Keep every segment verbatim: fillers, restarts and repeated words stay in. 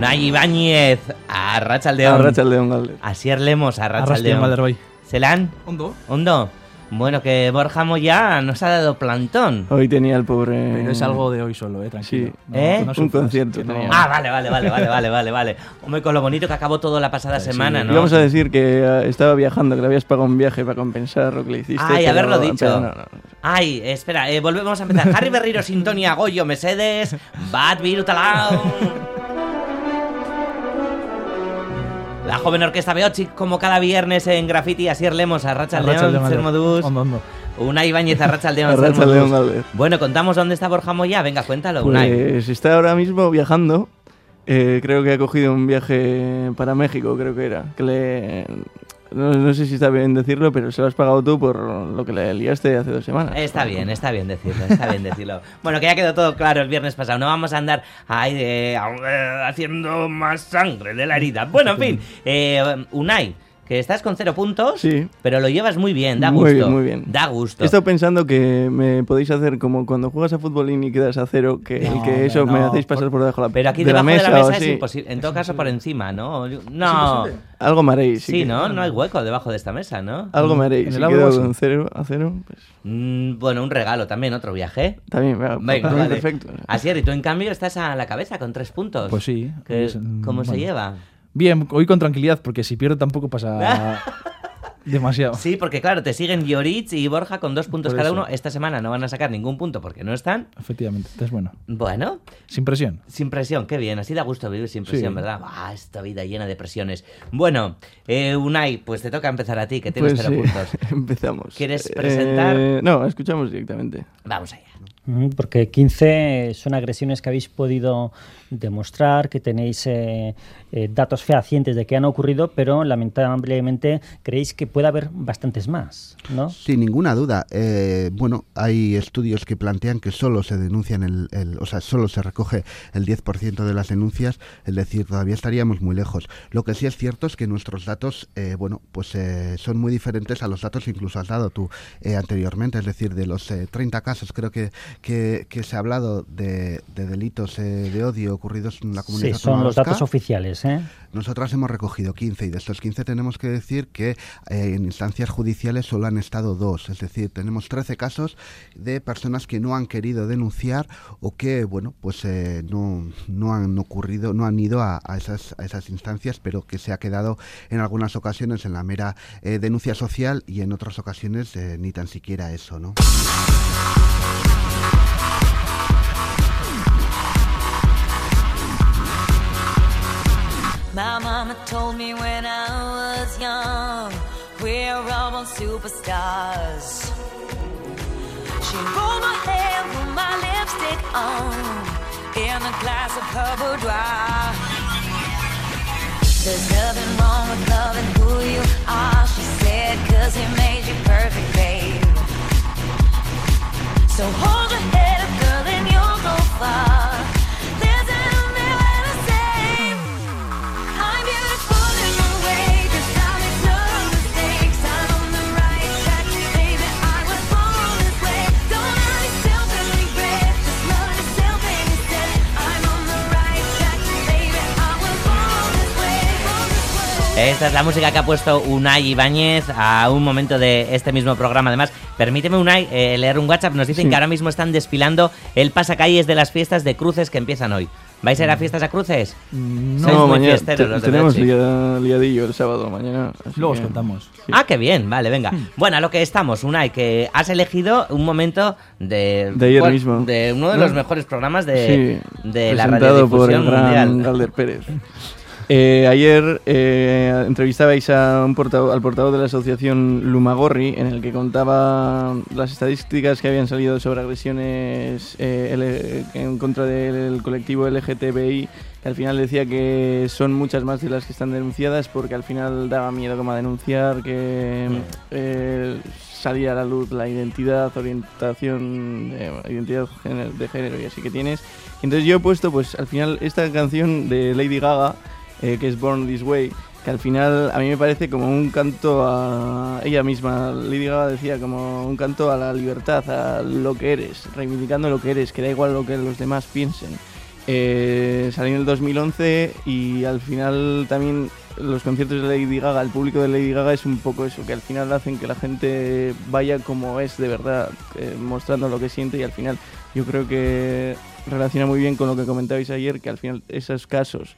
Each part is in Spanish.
Unai Ibáñez, Arratsaldeon. Arratsaldeon, Galder. Asier Lemos, Arratsaldeon. Galder, Zelan. Ondo. Ondo. Bueno, que Borja Moya nos ha dado plantón. Hoy tenía el pobre... Pero es algo de hoy solo, eh, tranquilo. Sí, no, ¿Eh? no un concierto. no. Tenía. Ah, vale, vale, vale, vale, vale, vale, vale. Hombre, con lo bonito que acabó todo la pasada Sí, semana, ¿no? Íbamos a decir que uh, estaba viajando, que le habías pagado un viaje para compensar lo que le hiciste. Ay, pero, haberlo dicho. pero no, no, no. Ay, espera, eh, volvemos a empezar. Harry Berriro, Sintonia, Goyo, Mercedes, Bat Virutalau. La joven orquesta Beochi, como cada viernes en Graffiti, Asier Lemos, Arratsaldeon, Sermodus. Ondo, ondo. Unai Ibáñez, Arratsaldeon, Arratsaldeon, Sermodus. Galder. Bueno, contamos dónde está Borja Moya. Venga, cuéntalo, Unai. Pues está ahora mismo viajando. Eh, creo que ha cogido un viaje para México, creo que era. Que le... No, no sé si está bien decirlo, pero se lo has pagado tú por lo que le liaste hace dos semanas. Está bien, está bien decirlo, está bien decirlo. Bueno, que ya quedó todo claro el viernes pasado. No vamos a andar ahí eh, haciendo más sangre de la herida. Bueno, en fin, eh, Unai, que estás con cero puntos, Sí. pero lo llevas muy bien, da Muy gusto. bien, muy bien. Da gusto. He estado pensando que me podéis hacer como cuando juegas a futbolín y quedas a cero, que, No, el que eso no, me hacéis pasar por- por debajo de la, Pero aquí de la debajo mesa, de la mesa o es así. imposible. En todo caso, por encima, ¿no? No. Algo me haréis. sí Sí, que- ¿no? No hay hueco debajo de esta mesa, ¿no? Algo me haréis. En Si el agua quedo sí. con cero a cero, pues Mm, bueno, un regalo también, otro viaje. también, venga, Venga, para mí vale. perfecto. Asier, y tú en cambio estás a la cabeza con tres puntos. Pues sí. ¿Qué- Es, mm, ¿Cómo se bueno. lleva? Bien, hoy con tranquilidad, porque si pierdo tampoco pasa demasiado. Sí, porque claro, te siguen Llorich y Borja con dos puntos Por cada eso. uno. Esta semana no van a sacar ningún punto porque no están. Efectivamente. Entonces, bueno, Bueno, sin presión. sin presión, qué bien. Así da gusto vivir sin presión, Sí. ¿verdad? Ah, esta vida llena de presiones. Bueno, eh, Unai, pues te toca empezar a ti, que tienes Pues cero sí, puntos. empezamos. ¿Quieres Eh, presentar? no, escuchamos directamente. Vamos allá. Mm, Porque quince son agresiones que habéis podido demostrar, que tenéis eh, eh, datos fehacientes de que han ocurrido, pero lamentablemente creéis que puede haber bastantes más, ¿no? Sin ninguna duda. Eh, bueno, hay estudios que plantean que solo se denuncian, el, el, o sea, solo se recoge el diez por ciento de las denuncias, es decir, todavía estaríamos muy lejos. Lo que sí es cierto es que nuestros datos, eh, bueno, pues eh, son muy diferentes a los datos que incluso has dado tú eh, anteriormente, es decir, de los eh, treinta casos creo que, que, que se ha hablado de, de delitos eh, de odio ocurridos en la comunidad Sí, son autónoma los vasca. datos oficiales, ¿eh? Nosotros hemos recogido quince y de estos quince tenemos que decir que eh, en instancias judiciales solo han estado dos, es decir, tenemos trece casos de personas que no han querido denunciar o que, bueno, pues eh, no, no han ocurrido, no han ido a, a, esas, a esas instancias, pero que se ha quedado en algunas ocasiones en la mera eh, denuncia social y en otras ocasiones eh, ni tan siquiera eso, ¿no? My mama told me when I was young, we're all born superstars. She rolled my hair, put my lipstick on, in a glass of her boudoir. There's nothing wrong with loving who you are, she said, 'cause he made you perfect, babe. So hold your head up, girl, and you'll go far. Listen to me when I say I'm beautiful in my way, 'cause I make no mistakes. I'm on the right track, baby, I was born this way. Don't hurt yourself and regret, just love yourself instead. I'm on the right track, baby, I was born this way, born this way. Esta es la música que ha puesto Unai Ibáñez a un momento de este mismo programa. Además, permíteme, Unai, eh, leer un WhatsApp. Nos dicen Sí. que ahora mismo están desfilando el pasacalles de las fiestas de cruces que empiezan hoy. ¿Vais a ir a fiestas a cruces? No, Sois No, muy mañana fiesteros te- los de tenemos Beochi. lia- liadillo el sábado, mañana. así luego os que- contamos. Sí. Ah, qué bien, vale, venga. Bueno, a lo que estamos, Unai, que has elegido un momento de... De ayer bueno, mismo. de uno de ¿No? los mejores programas de, Sí, de la presentado por el radiodifusión gran mundial. Galder Pérez. Eh, ayer eh, entrevistabais a un portavoz, al portavoz de la asociación Lumagorri, en el que contaba las estadísticas que habían salido sobre agresiones eh, L- en contra del colectivo L G T B I, que al final decía que son muchas más de las que están denunciadas, porque al final daba miedo como a denunciar que eh, salía a la luz la identidad, orientación, eh, identidad género- de género y así que tienes. Entonces yo he puesto, pues al final, esta canción de Lady Gaga, eh, que es Born This Way, que al final a mí me parece como un canto a ella misma. Lady Gaga decía como un canto a la libertad, a lo que eres, reivindicando lo que eres, que da igual lo que los demás piensen. Eh, salió en el dos mil once y al final también los conciertos de Lady Gaga, el público de Lady Gaga es un poco eso, que al final hacen que la gente vaya como es de verdad, eh, mostrando lo que siente, y al final yo creo que relaciona muy bien con lo que comentabais ayer, que al final esos casos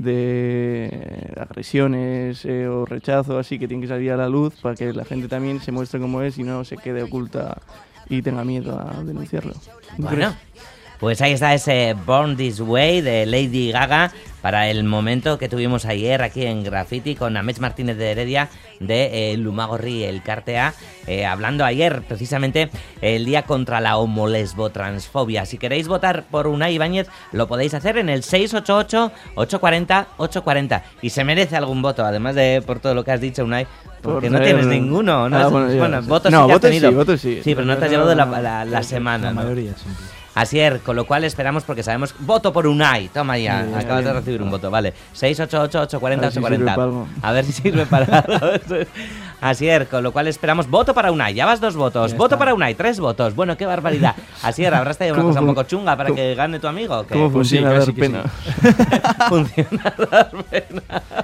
de agresiones eh, o rechazo así que tienen que salir a la luz para que la gente también se muestre como es y no se quede oculta y tenga miedo a denunciarlo. ¿No Bueno, crees? pues ahí está ese Born This Way de Lady Gaga para el momento que tuvimos ayer aquí en Graffiti con Amets Martínez de Heredia de eh, Lumagorri Elkartea, eh, hablando ayer precisamente el día contra la homolesbotransfobia. Si queréis votar por Unai Ibáñez lo podéis hacer en el seis ocho ocho, ocho cuatro cero, ocho cuatro cero y se merece algún voto, además de por todo lo que has dicho, Unai, porque Por no traer- tienes ninguno, ¿no? Ah, Es- bueno, ya, bueno, sí. votos No, sí que has votos tenido. sí, votos sí. Sí, pero no te has Pero llevado la, no- la- la semana, La ¿no? mayoría, siempre. Asier, con lo cual esperamos porque sabemos voto por Unai. Toma ya, Bien, acabas de bien. recibir un voto, vale. seis ocho ocho, ocho cuatro cero, A ver ocho si cuatro sirve para cero. algo. A ver si sirve para algo. Eso es. Asier, con lo cual esperamos voto para Unai. Ya vas dos votos. Ya Voto está. para Unai, tres votos. Bueno, qué barbaridad. Asier, ¿habrás traído una ¿Cómo cosa un fun- poco chunga para cómo- que gane tu amigo? o qué? ¿Cómo Pues sí, funciona casi dar que pena? funciona dar pena?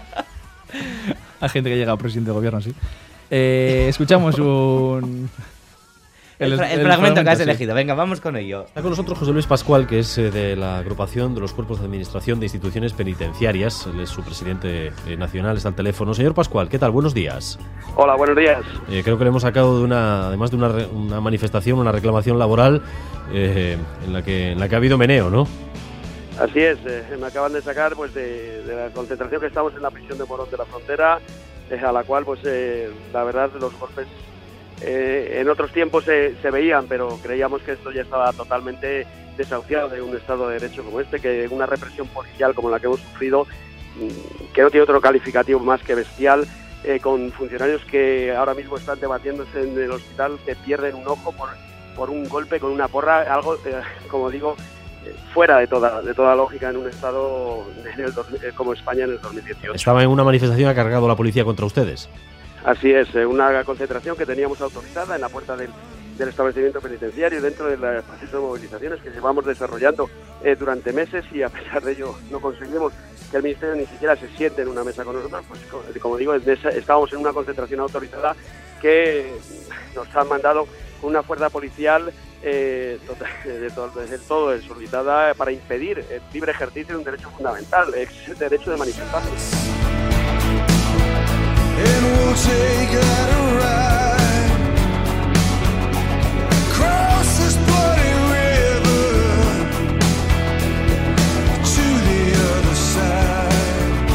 Hay gente que llega a presidente de gobierno, sí. Eh, escuchamos un... El, fra- el fragmento que has sí. elegido. Venga, vamos con ello. Está con nosotros José Luis Pascual, que es eh, de la agrupación de los cuerpos de administración de instituciones penitenciarias. Él es su presidente eh, nacional, está al teléfono. Señor Pascual, ¿qué tal? Buenos días. Hola, buenos días. Eh, creo que le hemos sacado de una, además de una, re- una manifestación, una reclamación laboral eh, en la que en la que ha habido meneo, ¿no? Así es, eh, me acaban de sacar pues de, de la concentración que estamos en la prisión de Morón de la Frontera, eh, a la cual pues eh, la verdad los golpes eh, en otros tiempos se, se veían, pero creíamos que esto ya estaba totalmente desahuciado de un Estado de Derecho como este, que una represión policial como la que hemos sufrido, mm, que no tiene otro calificativo más que bestial, eh, con funcionarios que ahora mismo están debatiéndose en el hospital, que pierden un ojo por, por un golpe con una porra, algo, eh, como digo, eh, fuera de toda de toda lógica en un Estado en el dos- eh, como España en el dos mil dieciocho. Estaba en una manifestación, ha cargado la policía contra ustedes. Así es, eh, una concentración que teníamos autorizada en la puerta del, del establecimiento penitenciario dentro del eh, proceso de movilizaciones que llevamos desarrollando eh, durante meses, y a pesar de ello no conseguimos que el Ministerio ni siquiera se siente en una mesa con nosotros. Pues co- como digo, en esa- estábamos en una concentración autorizada que nos han mandado con una fuerza policial eh, total- de todo, del todo desorbitada para impedir el libre ejercicio de un derecho fundamental, es el derecho de manifestarse. And we'll take out a ride across this bloody river to the other side.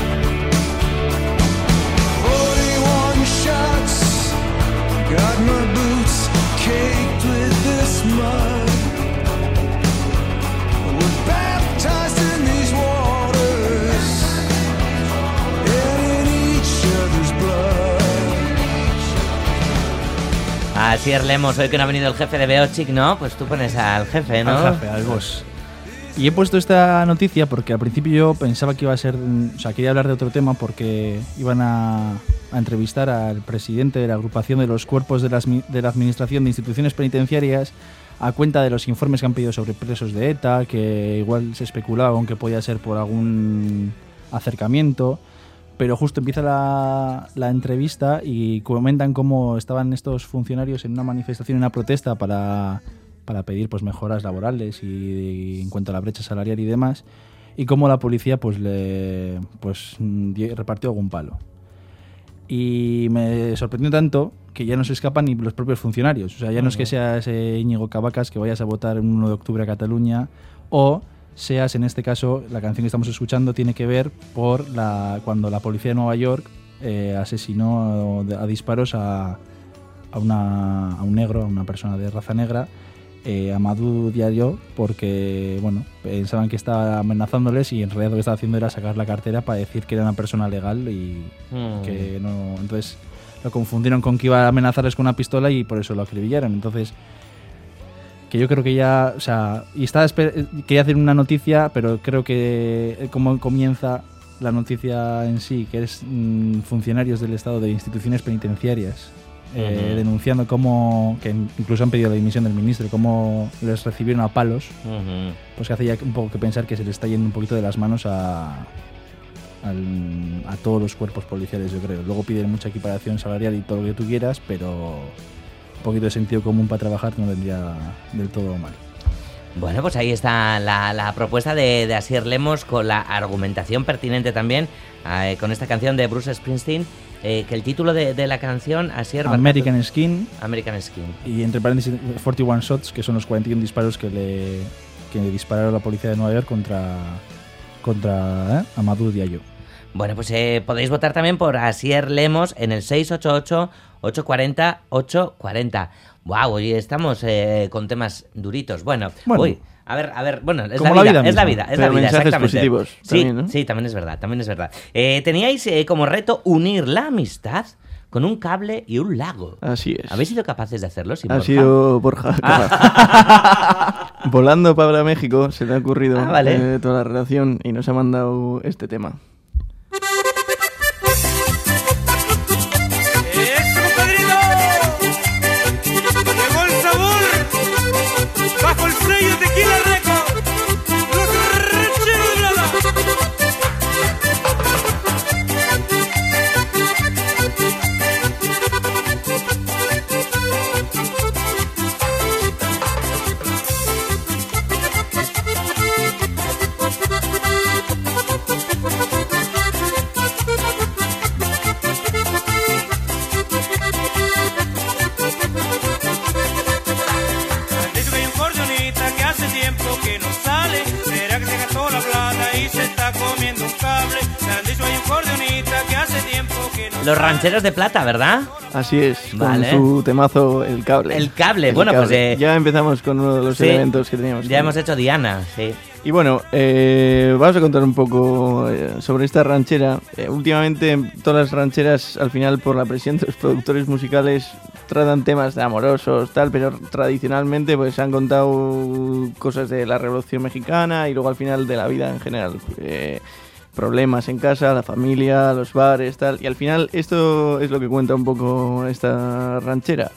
Forty-one shots, got my boots caked with this mud. We're baptized in these waters and in each other's blood. Asier Lemos, hoy que no ha venido el jefe de Beochic, ¿no? Pues tú pones al jefe, ¿no? Al jefe, al boss. Y he puesto esta noticia porque al principio yo pensaba que iba a ser... O sea, quería hablar de otro tema porque iban a, a entrevistar al presidente de la agrupación de los cuerpos de, las, mi- de la Administración de Instituciones Penitenciarias a cuenta de los informes que han pedido sobre presos de ETA, que igual se especulaba con que podía ser por algún acercamiento. Pero justo empieza la, la entrevista y comentan cómo estaban estos funcionarios en una manifestación, en una protesta para, para pedir pues mejoras laborales y, y en cuanto a la brecha salarial y demás, y cómo la policía pues le pues di- repartió algún palo. Y me sorprendió tanto que ya no se escapan ni los propios funcionarios. O sea, ya no es que seas eh, Íñigo Cabacas, que vayas a votar el uno de octubre a Cataluña, o seas, en este caso, la canción que estamos escuchando tiene que ver por la cuando la policía de Nueva York eh, asesinó a, a disparos a, a, una, a un negro, a una persona de raza negra, eh, Amadou Diallo, porque bueno, pensaban que estaba amenazándoles y en realidad lo que estaba haciendo era sacar la cartera para decir que era una persona legal y Mm. que no... Entonces lo confundieron con que iba a amenazarles con una pistola y por eso lo acribillaron. Entonces, que yo creo que ya, o sea, y estaba esper- quería hacer una noticia, pero creo que cómo comienza la noticia en sí, que es mm, funcionarios del Estado de instituciones penitenciarias eh, Ujú. denunciando cómo, que incluso han pedido la dimisión del ministro, cómo les recibieron a palos, Ujú. pues que hace ya un poco que pensar que se le está yendo un poquito de las manos a, al- a todos los cuerpos policiales, yo creo. Luego piden mucha equiparación salarial y todo lo que tú quieras, pero un poquito de sentido común para trabajar no vendría del todo mal. Bueno, pues ahí está la, la propuesta de, de Asier Lemos con la argumentación pertinente también eh, con esta canción de Bruce Springsteen, eh, que el título de, de la canción, Asier... American Skin American Skin. y entre paréntesis cuarenta y uno shots, que son los cuarenta y uno disparos que le, que le dispararon la policía de Nueva York contra, contra ¿eh? Amadou Diallo. Bueno, pues eh, podéis votar también por Asier Lemos en el seis ocho ocho, ocho cuatro cero, ocho cuatro cero. Wow, hoy estamos eh, con temas duritos. Bueno, Bueno. uy, a ver, a ver, bueno, es Como la la vida, vida es la misma. vida, es Pero la vida, mensajes exactamente. positivos Sí, también, ¿no? sí, también es verdad, también es verdad. Eh, teníais eh, como reto unir la amistad con un cable y un lago. Así es. ¿Habéis sido capaces de hacerlo? sin Ha Borja? sido Borja. Volando para México se le ha ocurrido Ah, vale. eh, toda la relación y nos ha mandado este tema. ¡Eso, compadrito! Llegó el sabor bajo el sello Tequila Records. Los rancheros de Brava. Han dicho que hay un cordonista que hace tiempo que no sale. Será que se gastó la plata y se está comiendo un cable. Me han dicho que hay un cordonista que hace tiempo que no Los sale. rancheros de plata, ¿verdad? Así es, Vale. con su temazo El Cable. El cable, bueno, pues, eh, ya empezamos con uno de los Sí, elementos que teníamos. Ya hemos hecho Diana, sí. Y bueno, eh, vamos a contar un poco eh, sobre esta ranchera. Eh, últimamente todas las rancheras, al final, por la presión de los productores musicales, tratan temas de amorosos, tal, pero tradicionalmente pues han contado cosas de la Revolución Mexicana y luego al final de la vida en general. Eh, problemas en casa, la familia, los bares, tal. Y al final esto es lo que cuenta un poco esta ranchera.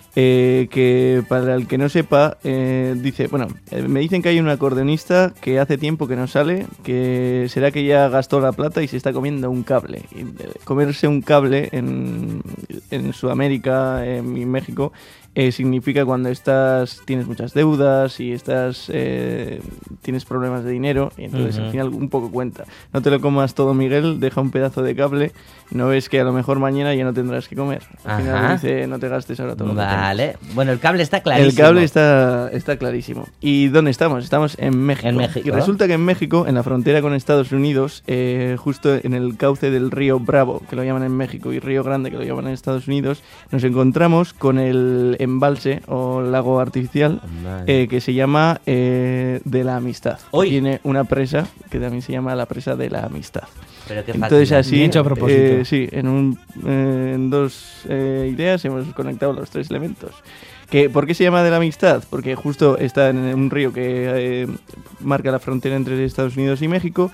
Eh, que para el que no sepa, eh, dice, bueno, eh, me dicen que hay un acordeonista que hace tiempo que no sale, que será que ya gastó la plata y se está comiendo un cable. Y, eh, comerse un cable en, en Sudamérica, en México, eh, significa cuando estás tienes muchas deudas y estás eh, tienes problemas de dinero, y entonces Ujú. al final un poco cuenta. No te lo comas todo, Miguel, deja un pedazo de cable, no ves que a lo mejor mañana ya no tendrás que comer. Al Ajá. final dice, no te gastes ahora todo lo que Vale. Bueno, el cable está clarísimo. el cable está, está clarísimo. ¿Y dónde estamos? Estamos en México. En México. Y resulta que en México, en la frontera con Estados Unidos, eh, justo en el cauce del río Bravo, que lo llaman en México, y Río Grande, que lo llaman en Estados Unidos, nos encontramos con el embalse o lago artificial Vale. eh, que se llama eh, de la Amistad. Uy. Tiene una presa que también se llama la presa de la Amistad. Pero qué Entonces fácil. así, Bien hecho a propósito. eh, sí, en, un, eh, en dos eh, ideas hemos conectado los tres elementos. Que, ¿Por qué se llama de la amistad? Porque justo está en un río que eh, marca la frontera entre Estados Unidos y México,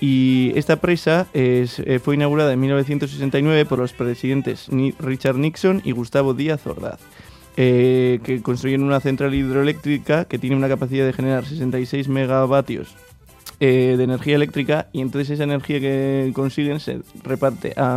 y esta presa es, eh, fue inaugurada en mil novecientos sesenta y nueve por los presidentes Ni- Richard Nixon y Gustavo Díaz Ordaz, eh, que construyeron una central hidroeléctrica que tiene una capacidad de generar sesenta y seis megavatios eh, de energía eléctrica, y entonces esa energía que consiguen se reparte a,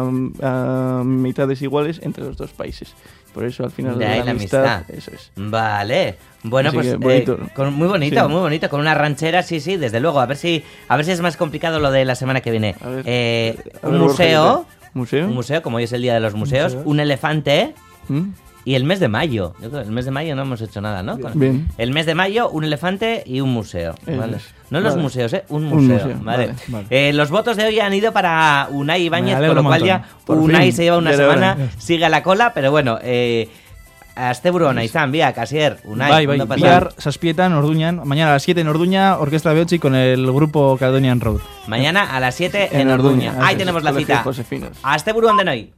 a mitades iguales entre los dos países. Por eso al final De ahí la amistad. eso es. Vale. Bueno, Así pues que eh, bonito. con- muy bonito, Sí. muy bonito. Con una ranchera, sí, sí, desde luego. A ver si, a ver si es más complicado lo de la semana que viene. A ver, Eh, a un ver, Borja, museo, ¿qué tal? ¿Museo? un museo, como hoy es el día de los museos, Museos. un elefante ¿Mm? y el mes de mayo. Yo creo que el mes de mayo no hemos hecho nada, ¿no? Con- Bien. El mes de mayo, un elefante y un museo. Eso ¿vale? es. No los Vale. museos, ¿eh? Un Un museo. museo, Vale. vale, vale. Eh, los votos de hoy han ido para Unai Ibáñez, Me con alegro lo un cual montón. ya Por Unai fin. se lleva una Ya era semana, hora. sigue a la cola, pero bueno, eh, Asteburu, Izan, Biak, Asier, Unai, Bai, bai, ondo pasau. bihar, zazpietan, Orduñan, mañana a las siete en Orduña, Orquesta Beotzi con el grupo Caledonian Road. Mañana a las siete en, En Orduña. Orduña, Ahí eso es, tenemos la Colegio cita. Josefinos. Asteburu, ondenoi.